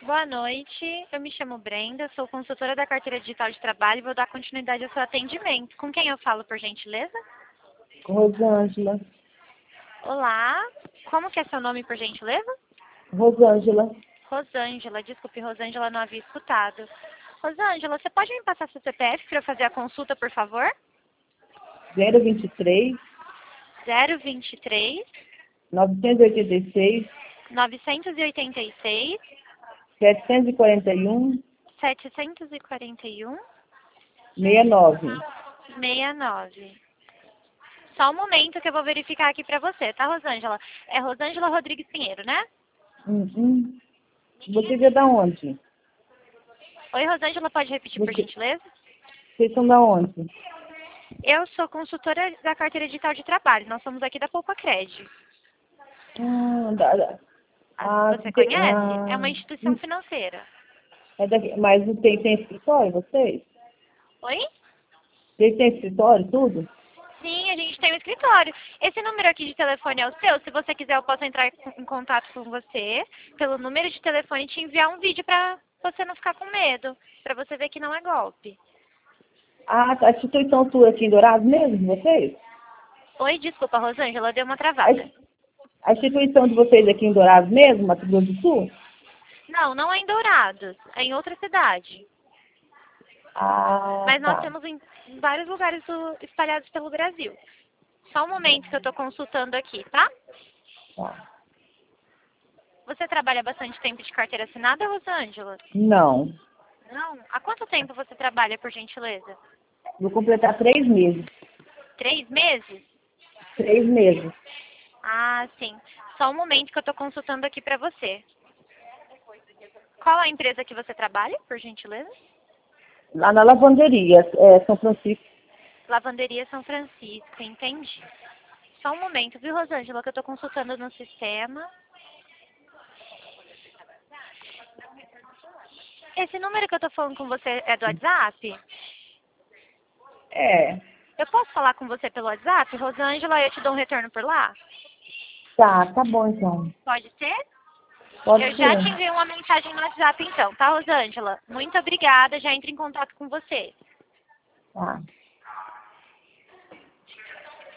Boa noite, eu me chamo Brenda, sou consultora da carteira digital de trabalho e vou dar continuidade ao seu atendimento. Com quem eu falo, por gentileza? Com Rosângela. Olá, como que é seu nome, por gentileza? Rosângela. Rosângela, desculpe, Rosângela, não havia escutado. Rosângela, você pode me passar seu CPF para eu fazer a consulta, por favor? 023 023 986 986 741 741 69. 69. Só um momento que eu vou verificar aqui pra você, tá, Rosângela? É Rosângela Rodrigues Pinheiro, né? Você veio da onde? Oi, Rosângela, pode repetir, por gentileza? Vocês são da onde? Eu sou consultora da carteira digital de trabalho. Nós somos aqui da Poupa Cred. Você conhece? É uma instituição financeira. É daqui, mas tem escritório, vocês? Oi? Vocês têm escritório, tudo? Sim, a gente tem um escritório. Esse número aqui de telefone é o seu. Se você quiser, eu posso entrar em contato com você pelo número de telefone e te enviar um vídeo pra você não ficar com medo. Pra você ver que não é golpe. A instituição sua aqui em Dourados mesmo, vocês? Oi, desculpa, Rosângela, deu uma travada. A instituição de vocês aqui em Dourados mesmo, Mato Grosso do Sul? Não, não é em Dourados. É em outra cidade. Mas nós Tá. temos em vários lugares espalhados pelo Brasil. Só um momento que eu estou consultando aqui, tá? Tá. Você trabalha bastante tempo de carteira assinada, Rosângela? Não. Não? Há quanto tempo você trabalha, por gentileza? Vou completar 3 meses. 3 meses? 3 meses. Ah, sim. Só um momento que eu estou consultando aqui para você. Qual a empresa que você trabalha, por gentileza? Lá na lavanderia, São Francisco. Lavanderia São Francisco, entendi. Só um momento, viu, Rosângela, que eu estou consultando no sistema. Esse número que eu estou falando com você é do WhatsApp? É. Eu posso falar com você pelo WhatsApp? Rosângela, eu te dou um retorno por lá? Tá bom então. Pode ser? Pode Eu ser. já te enviei uma mensagem no WhatsApp então, tá, Rosângela? Muito obrigada, já entro em contato com você. Tá.